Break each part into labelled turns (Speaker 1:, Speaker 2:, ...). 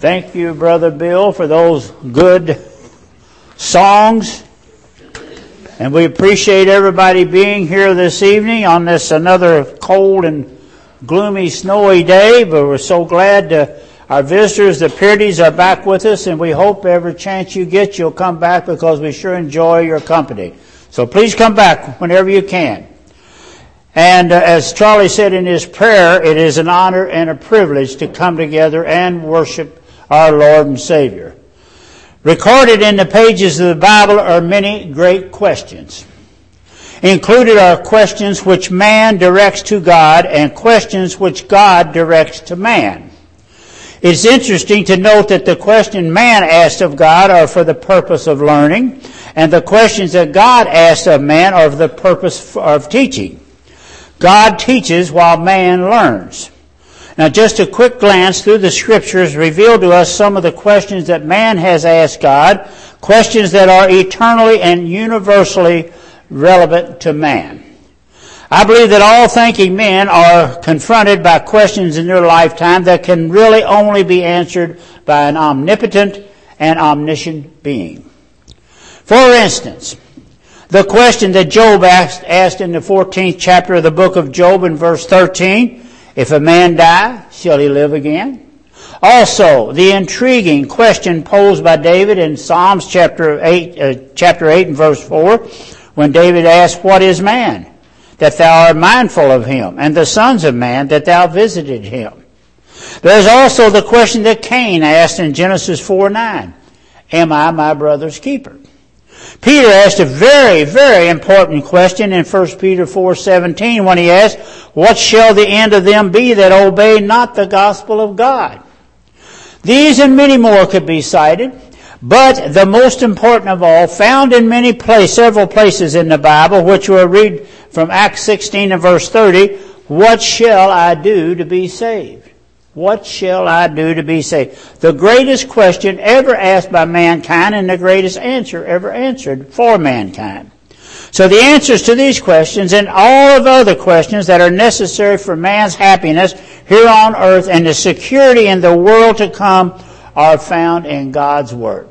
Speaker 1: Thank you, Brother Bill, for those good songs. And we appreciate everybody being here this evening on this another cold and gloomy, snowy day. But we're so glad our visitors, the Peartys, are back with us. And we hope every chance you get, you'll come back because we sure enjoy your company. So please come back whenever you can. And as Charlie said in his prayer, it is an honor and a privilege to come together and worship our Lord and Savior. Recorded in the pages of the Bible are many great questions. Included are questions which man directs to God and questions which God directs to man. It's interesting to note that the question man asked of God are for the purpose of learning, and the questions that God asked of man are for the purpose of teaching. God teaches while man learns. Now, just a quick glance through the Scriptures reveal to us some of the questions that man has asked God, questions that are eternally and universally relevant to man. I believe that all thinking men are confronted by questions in their lifetime that can really only be answered by an omnipotent and omniscient being. For instance, the question that Job asked in the 14th chapter of the book of Job in verse 13, if a man die, shall he live again? Also, the intriguing question posed by David in Psalms chapter 8 and verse 4, when David asked, what is man, that thou art mindful of him, and the sons of man, that thou visited him? There's also the question that Cain asked in Genesis 4:9, am I my brother's keeper? Peter asked a very, very important question in 1 Peter 4:17 when he asked, what shall the end of them be that obey not the gospel of God? These and many more could be cited, but the most important of all, found in several places in the Bible, which we'll read from Acts 16 and verse 30, what shall I do to be saved? What shall I do to be saved? The greatest question ever asked by mankind and the greatest answer ever answered for mankind. So the answers to these questions and all of the other questions that are necessary for man's happiness here on earth and the security in the world to come are found in God's Word.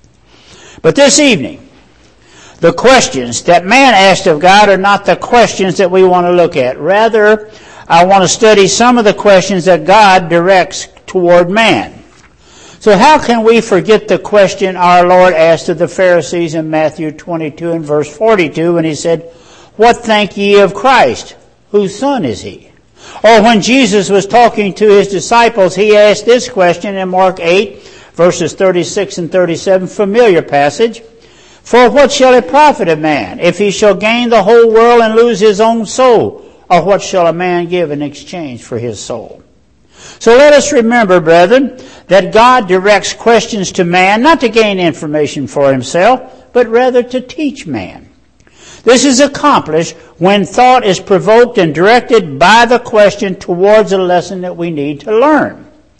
Speaker 1: But this evening, the questions that man asked of God are not the questions that we want to look at. Rather, I want to study some of the questions that God directs toward man. So how can we forget the question our Lord asked of the Pharisees in Matthew 22 and verse 42 when he said, what think ye of Christ? Whose son is he? Or when Jesus was talking to his disciples, he asked this question in Mark 8 verses 36 and 37, familiar passage. For what shall it profit a man if he shall gain the whole world and lose his own soul? Or what shall a man give in exchange for his soul? So let us remember, brethren, that God directs questions to man not to gain information for himself, but rather to teach man. This is accomplished when thought is provoked and directed by the question towards a lesson that we need to learn.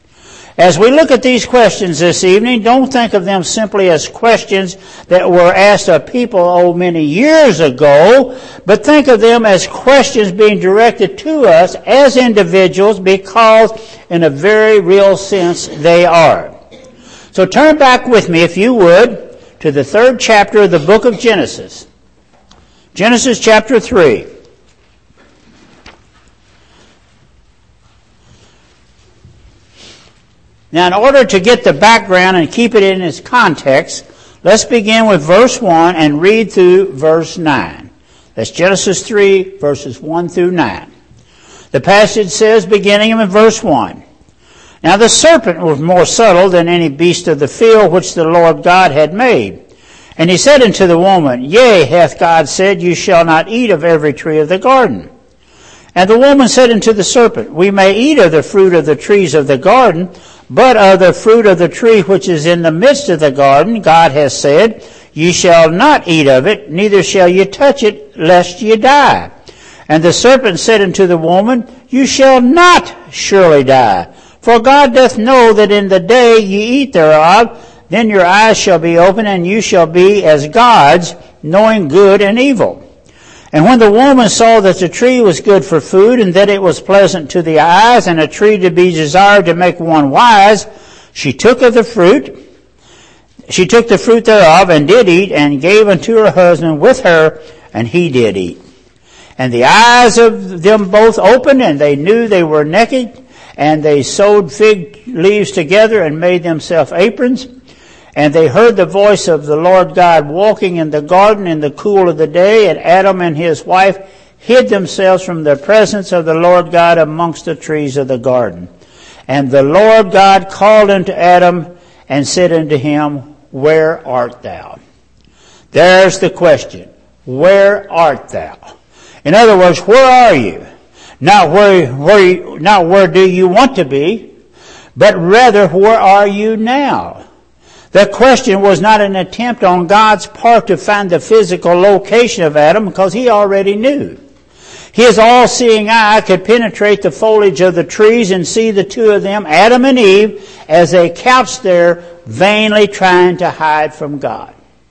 Speaker 1: As we look at these questions this evening, don't think of them simply as questions that were asked of people many years ago, but think of them as questions being directed to us as individuals because in a very real sense they are. So turn back with me, if you would, to the 3rd chapter of the book of Genesis. Genesis chapter 3. Now, in order to get the background and keep it in its context, let's begin with verse 1 and read through verse 9. That's Genesis 3, verses 1 through 9. The passage says, beginning in verse 1, now the serpent was more subtle than any beast of the field which the Lord God had made. And he said unto the woman, yea, hath God said, you shall not eat of every tree of the garden. And the woman said unto the serpent, we may eat of the fruit of the trees of the garden, but of the fruit of the tree which is in the midst of the garden, God has said, ye shall not eat of it, neither shall ye touch it, lest ye die. And the serpent said unto the woman, you shall not surely die. For God doth know that in the day ye eat thereof, then your eyes shall be opened, and you shall be as gods, knowing good and evil. And when the woman saw that the tree was good for food, and that it was pleasant to the eyes, and a tree to be desired to make one wise, She took the fruit thereof, and did eat, and gave unto her husband with her, and he did eat. And the eyes of them both opened, and they knew they were naked, and they sewed fig leaves together, and made themselves aprons. And they heard the voice of the Lord God walking in the garden in the cool of the day, and Adam and his wife hid themselves from the presence of the Lord God amongst the trees of the garden. And the Lord God called unto Adam, and said unto him, Where art thou? There's the question. Where art thou? In other words, where are you? Not where do you want to be, but rather where are you now? The question was not an attempt on God's part to find the physical location of Adam, because he already knew. His all-seeing eye could penetrate the foliage of the trees and see the two of them, Adam and Eve, as they couched there, vainly trying to hide from God.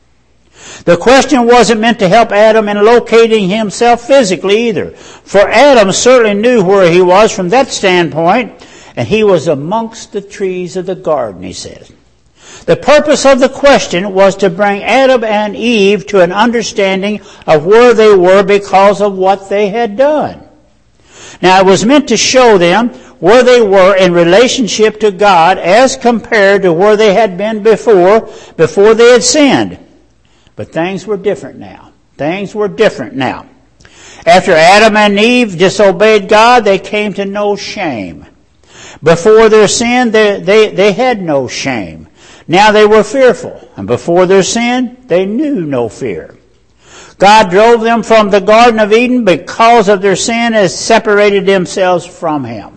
Speaker 1: The question wasn't meant to help Adam in locating himself physically either, for Adam certainly knew where he was from that standpoint, and he was amongst the trees of the garden, he says. The purpose of the question was to bring Adam and Eve to an understanding of where they were because of what they had done. Now, it was meant to show them where they were in relationship to God as compared to where they had been before they had sinned. But things were different now. Things were different now. After Adam and Eve disobeyed God, they came to know shame. Before their sin, they had no shame. Now they were fearful, and before their sin, they knew no fear. God drove them from the Garden of Eden because of their sin, as separated themselves from Him.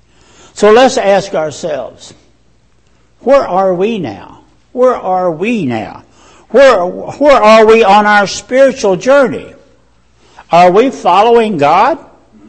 Speaker 1: So let's ask ourselves, where are we now? Where are we now? Where are we on our spiritual journey? Are we following God?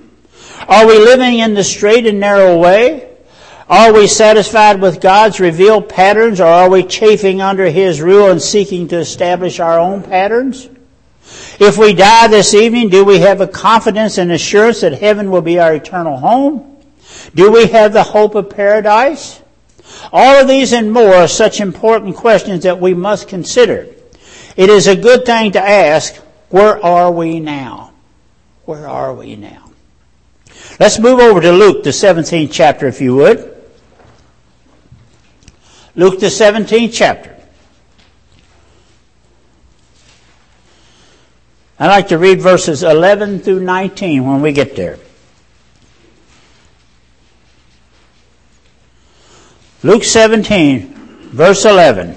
Speaker 1: Are we living in the straight and narrow way? Are we satisfied with God's revealed patterns, or are we chafing under His rule and seeking to establish our own patterns? If we die this evening, do we have a confidence and assurance that heaven will be our eternal home? Do we have the hope of paradise? All of these and more are such important questions that we must consider. It is a good thing to ask, where are we now? Where are we now? Let's move over to Luke, the 17th chapter, if you would. Luke, the 17th chapter. I'd like to read verses 11 through 19 when we get there. Luke 17, verse 11.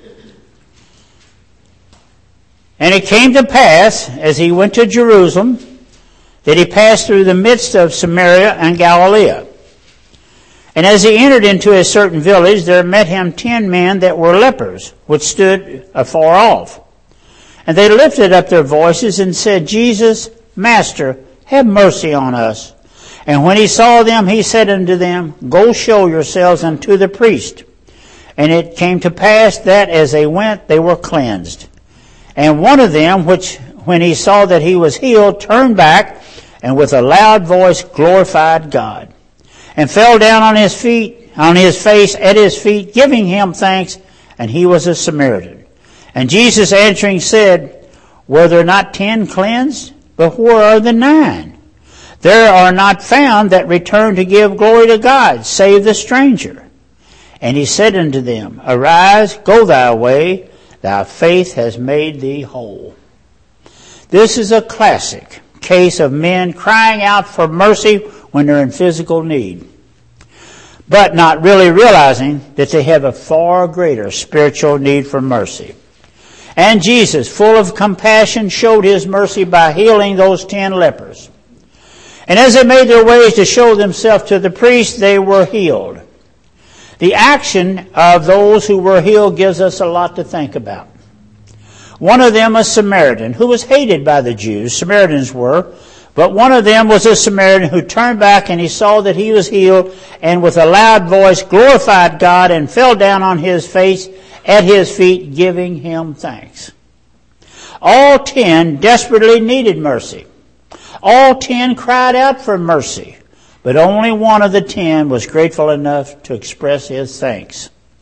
Speaker 1: And it came to pass, as he went to Jerusalem, that he passed through the midst of Samaria and Galilee. And as he entered into a certain village, there met him 10 men that were lepers, which stood afar off. And they lifted up their voices and said, Jesus, Master, have mercy on us. And when he saw them, he said unto them, Go show yourselves unto the priest. And it came to pass that as they went, they were cleansed. And one of them, which when he saw that he was healed, turned back, and with a loud voice glorified God, and fell down on his face at his feet, giving him thanks, and he was a Samaritan. And Jesus answering said, Were there not 10 cleansed? But where are the 9? There are not found that return to give glory to God, save the stranger. And he said unto them, Arise, go thy way, thy faith has made thee whole. This is a classic case of men crying out for mercy when they're in physical need, but not really realizing that they have a far greater spiritual need for mercy. And Jesus, full of compassion, showed His mercy by healing those 10 lepers. And as they made their ways to show themselves to the priest, they were healed. The action of those who were healed gives us a lot to think about. One of them, a Samaritan, who was hated by the Jews. Samaritans were. But one of them was a Samaritan who turned back, and he saw that he was healed, and with a loud voice glorified God and fell down on his face at his feet, giving him thanks. All 10 desperately needed mercy. All 10 cried out for mercy, but only one of the 10 was grateful enough to express his thanks.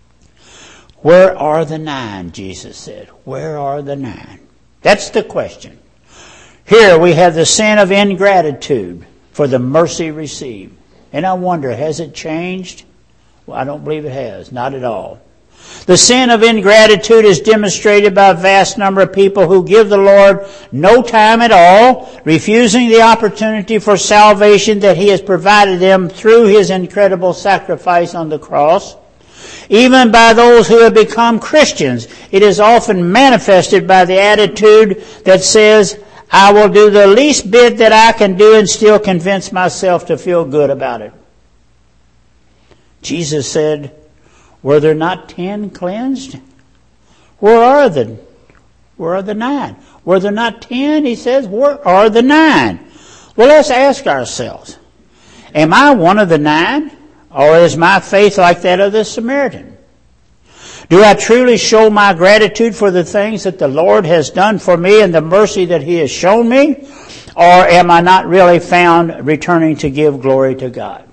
Speaker 1: Where are the 9, Jesus said. Where are the 9? That's the question. Here we have the sin of ingratitude for the mercy received. And I wonder, has it changed? Well, I don't believe it has. Not at all. The sin of ingratitude is demonstrated by a vast number of people who give the Lord no time at all, refusing the opportunity for salvation that He has provided them through His incredible sacrifice on the cross. Even by those who have become Christians, it is often manifested by the attitude that says, I will do the least bit that I can do and still convince myself to feel good about it. Jesus said, were there not 10 cleansed? Where are the 9? Were there not 10? He says, where are the 9? Well, let's ask ourselves, am I one of the 9? Or is my faith like that of the Samaritan? Do I truly show my gratitude for the things that the Lord has done for me and the mercy that He has shown me? Or am I not really found returning to give glory to God?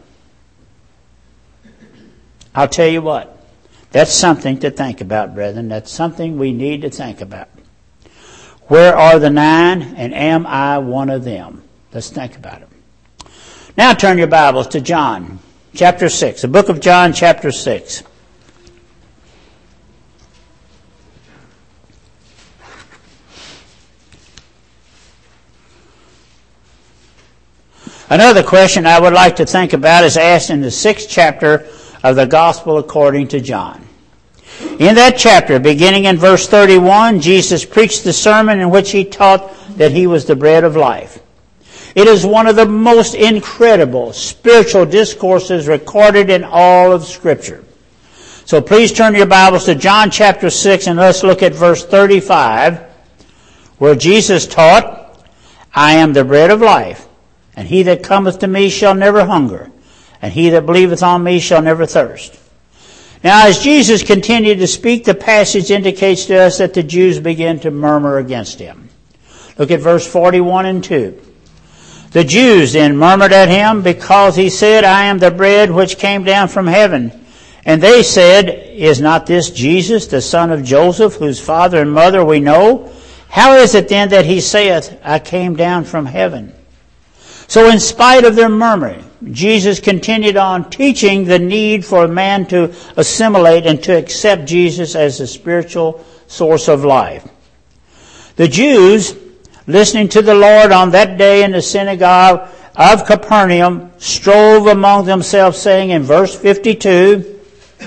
Speaker 1: I'll tell you what. That's something to think about, brethren. That's something we need to think about. Where are the 9, and am I one of them? Let's think about it. Now turn your Bibles to John chapter 6, the book of John chapter 6. Another question I would like to think about is asked in the 6th chapter of the Gospel according to John. In that chapter, beginning in verse 31, Jesus preached the sermon in which He taught that He was the bread of life. It is one of the most incredible spiritual discourses recorded in all of Scripture. So please turn your Bibles to John chapter 6 and let's look at verse 35, where Jesus taught, I am the bread of life, and he that cometh to me shall never hunger, and he that believeth on me shall never thirst. Now, as Jesus continued to speak, the passage indicates to us that the Jews began to murmur against Him. Look at verse 41 and 2. The Jews then murmured at Him because He said, I am the bread which came down from heaven. And they said, is not this Jesus, the son of Joseph, whose father and mother we know? How is it then that He saith, I came down from heaven? So in spite of their murmuring, Jesus continued on teaching the need for man to assimilate and to accept Jesus as the spiritual source of life. The Jews, listening to the Lord on that day in the synagogue of Capernaum, strove among themselves, saying in verse 52,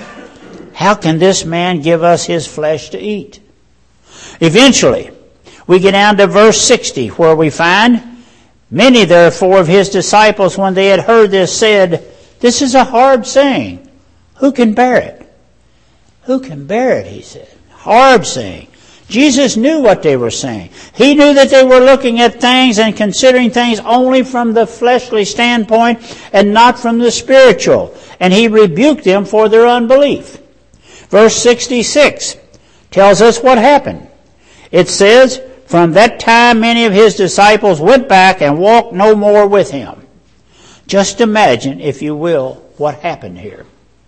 Speaker 1: how can this man give us his flesh to eat? Eventually, we get down to verse 60, where we find, many therefore of His disciples, when they had heard this, said, this is a hard saying. Who can bear it? Who can bear it, he said. Hard saying. Jesus knew what they were saying. He knew that they were looking at things and considering things only from the fleshly standpoint and not from the spiritual. And He rebuked them for their unbelief. Verse 66 tells us what happened. It says, from that time many of His disciples went back and walked no more with Him. Just imagine, if you will, what happened here.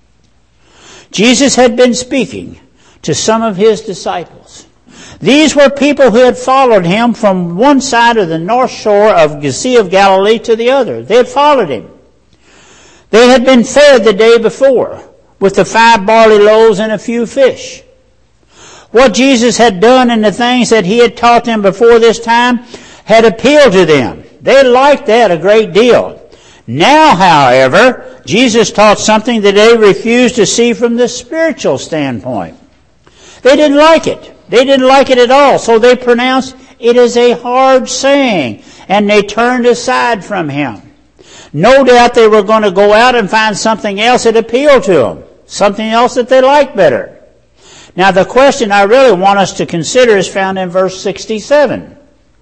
Speaker 1: Jesus had been speaking to some of His disciples. These were people who had followed Him from one side of the north shore of the Sea of Galilee to the other. They had followed Him. They had been fed the day before with the 5 barley loaves and a few fish. What Jesus had done and the things that He had taught them before this time had appealed to them. They liked that a great deal. Now, however, Jesus taught something that they refused to see from the spiritual standpoint. They didn't like it. They didn't like it at all. So they pronounced it is a hard saying, and they turned aside from Him. No doubt they were going to go out and find something else that appealed to them, something else that they liked better. Now, the question I really want us to consider is found in verse 67.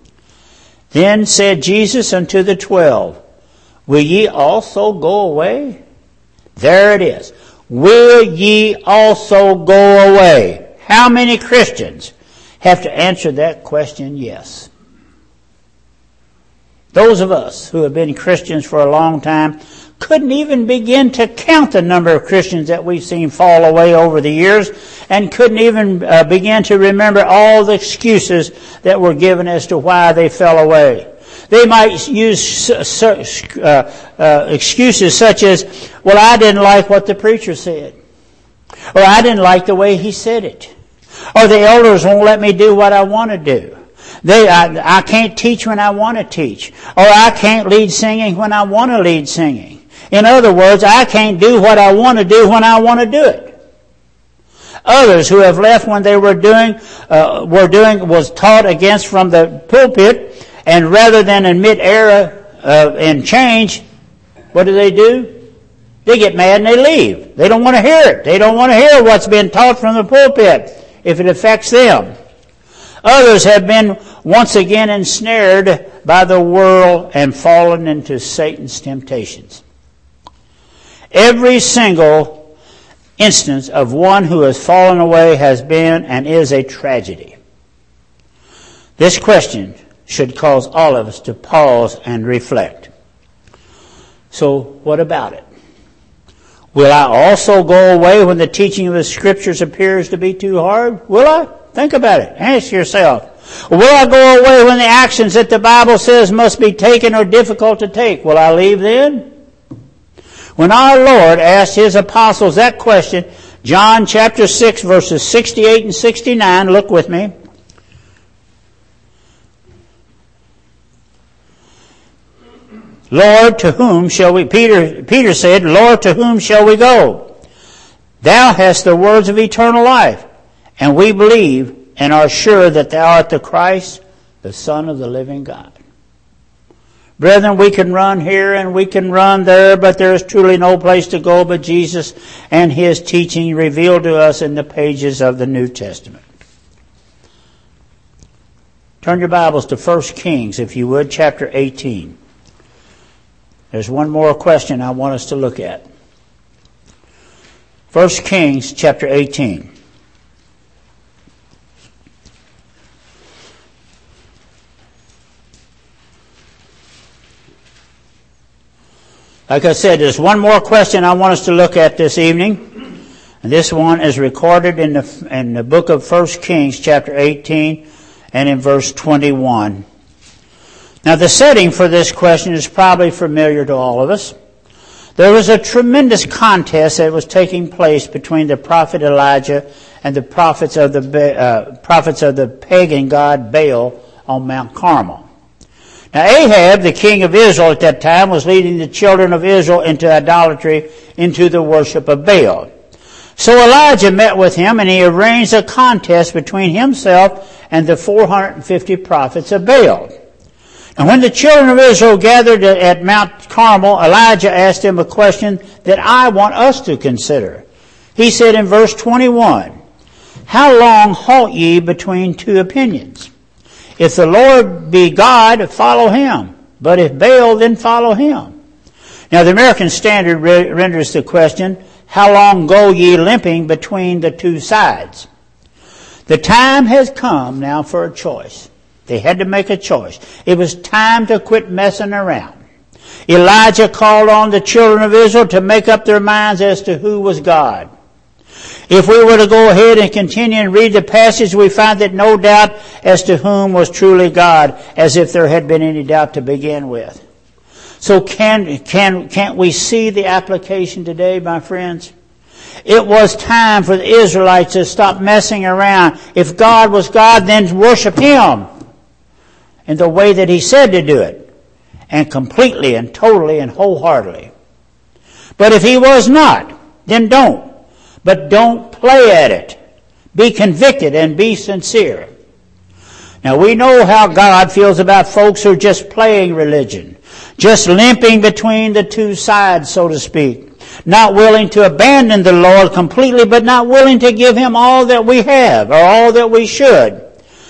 Speaker 1: Then said Jesus unto the 12, will ye also go away? There it is. Will ye also go away? How many Christians have to answer that question? Yes. Those of us who have been Christians for a long time couldn't even begin to count the number of Christians that we've seen fall away over the years, and couldn't even begin to remember all the excuses that were given as to why they fell away. They might use excuses such as, well, I didn't like what the preacher said, or I didn't like the way he said it, or the elders won't let me do what I want to do. I can't teach when I want to teach, or I can't lead singing when I want to lead singing. In other words, I can't do what I want to do when I want to do it. Others who have left when they was taught against from the pulpit, and rather than admit error and change, what do? They get mad and they leave. They don't want to hear it. They don't want to hear what's been taught from the pulpit if it affects them. Others have been once again ensnared by the world and fallen into Satan's temptations. Every single instance of one who has fallen away has been and is a tragedy. This question should cause all of us to pause and reflect. So, what about it? Will I also go away when the teaching of the Scriptures appears to be too hard? Will I? Think about it. Ask yourself. Will I go away when the actions that the Bible says must be taken are difficult to take? Will I leave then? When our Lord asked His apostles that question, John chapter 6 verses 68 and 69, look with me. Lord, to whom shall we? Peter said, Lord, to whom shall we go? Thou hast the words of eternal life, and we believe and are sure that thou art the Christ, the Son of the living God. Brethren, we can run here and we can run there, but there is truly no place to go but Jesus and His teaching revealed to us in the pages of the New Testament. Turn your Bibles to 1 Kings, if you would, chapter 18. There's one more question I want us to look at. 1 Kings, chapter 18. Like I said, there's one more question I want us to look at this evening. And this one is recorded in the book of 1 Kings, chapter 18, and in verse 21. Now, the setting for this question is probably familiar to all of us. There was a tremendous contest that was taking place between the prophet Elijah and the prophets of the pagan god Baal on Mount Carmel. Now, Ahab, the king of Israel at that time, was leading the children of Israel into idolatry, into the worship of Baal. So Elijah met with him, and he arranged a contest between himself and the 450 prophets of Baal. And when the children of Israel gathered at Mount Carmel, Elijah asked them a question that I want us to consider. He said in verse 21, How long halt ye between two opinions? If the Lord be God, follow Him. But if Baal, then follow him. Now the American Standard renders the question, How long go ye limping between the two sides? The time has come now for a choice. They had to make a choice. It was time to quit messing around. Elijah called on the children of Israel to make up their minds as to who was God. If we were to go ahead and continue and read the passage, we find that no doubt as to whom was truly God, as if there had been any doubt to begin with. So can't we see the application today, my friends? It was time for the Israelites to stop messing around. If God was God, then worship Him in the way that He said to do it, and completely and totally and wholeheartedly. But if He was not, then don't. But don't play at it. Be convicted and be sincere. Now we know how God feels about folks who are just playing religion, just limping between the two sides, so to speak. Not willing to abandon the Lord completely, but not willing to give Him all that we have, or all that we should.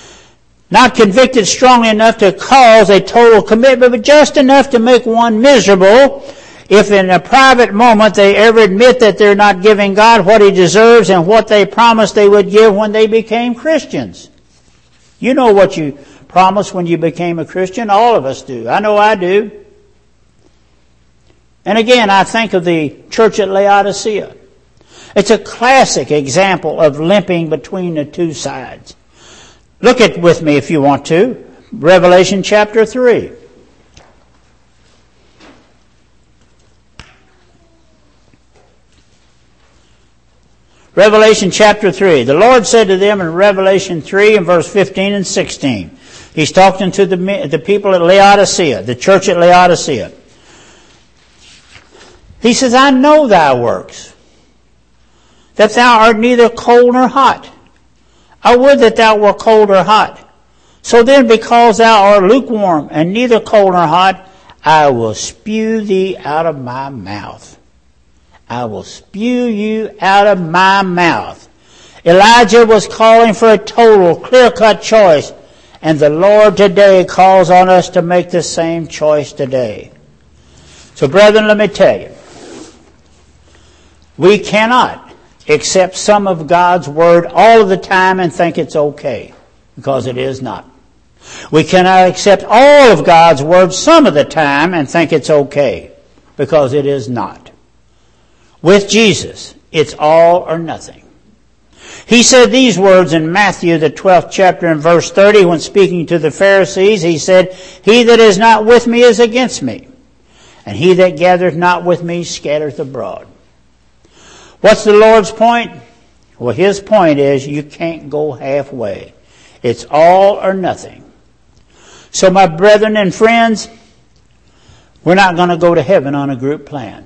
Speaker 1: Not convicted strongly enough to cause a total commitment, but just enough to make one miserable if in a private moment they ever admit that they're not giving God what He deserves and what they promised they would give when they became Christians. You know what you promised when you became a Christian. All of us do. I know I do. And again, I think of the church at Laodicea. It's a classic example of limping between the two sides. Look at with me if you want to. Revelation chapter 3. Revelation chapter 3. The Lord said to them in Revelation 3 and verse 15 and 16. He's talking to the people at Laodicea, the church at Laodicea. He says, I know thy works, that thou art neither cold nor hot. I would that thou were cold or hot. So then, because thou art lukewarm and neither cold nor hot, I will spew thee out of my mouth. I will spew you out of my mouth. Elijah was calling for a total, clear-cut choice, and the Lord today calls on us to make the same choice today. So, brethren, let me tell you, we cannot accept some of God's Word all of the time and think it's okay, because it is not. We cannot accept all of God's Word some of the time and think it's okay, because it is not. With Jesus, it's all or nothing. He said these words in Matthew, the 12th chapter and verse 30, when speaking to the Pharisees. He said, He that is not with me is against me, and he that gathereth not with me scattereth abroad. What's the Lord's point? Well, His point is you can't go halfway. It's all or nothing. So my brethren and friends, we're not going to go to heaven on a group plan.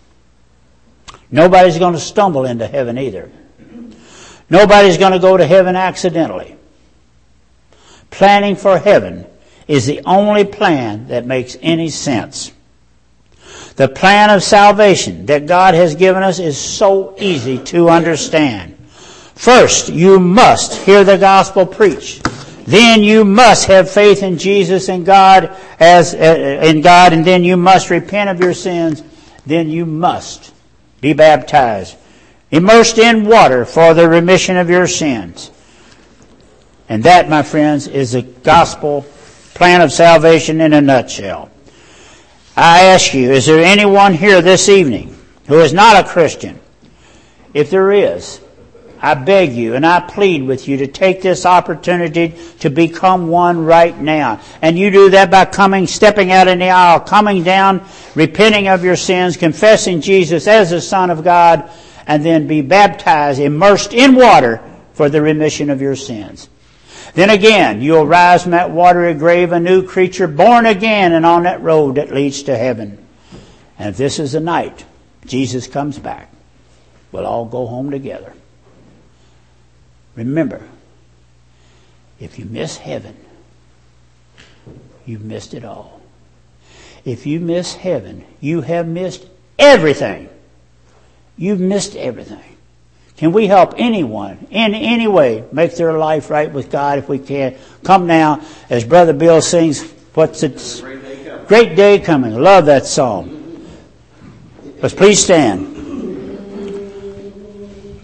Speaker 1: Nobody's going to stumble into heaven either. Nobody's going to go to heaven accidentally. Planning for heaven is the only plan that makes any sense. The plan of salvation that God has given us is so easy to understand. First, you must hear the gospel preached. Then you must have faith in Jesus and God and then you must repent of your sins. Then you must be baptized, immersed in water for the remission of your sins. And that, my friends, is the gospel plan of salvation in a nutshell. I ask you, is there anyone here this evening who is not a Christian? If there is, I beg you and I plead with you to take this opportunity to become one right now. And you do that by stepping out in the aisle, coming down, repenting of your sins, confessing Jesus as the Son of God, and then be baptized, immersed in water for the remission of your sins. Then again, you'll rise from that watery grave a new creature, born again and on that road that leads to heaven. And if this is the night Jesus comes back, we'll all go home together. Remember, if you miss heaven, you've missed it all. If you miss heaven, you have missed everything. You've missed everything. Can we help anyone in any way make their life right with God if we can? Come now, as Brother Bill sings, what's it? Great Day Coming. I love that song. Let's please stand.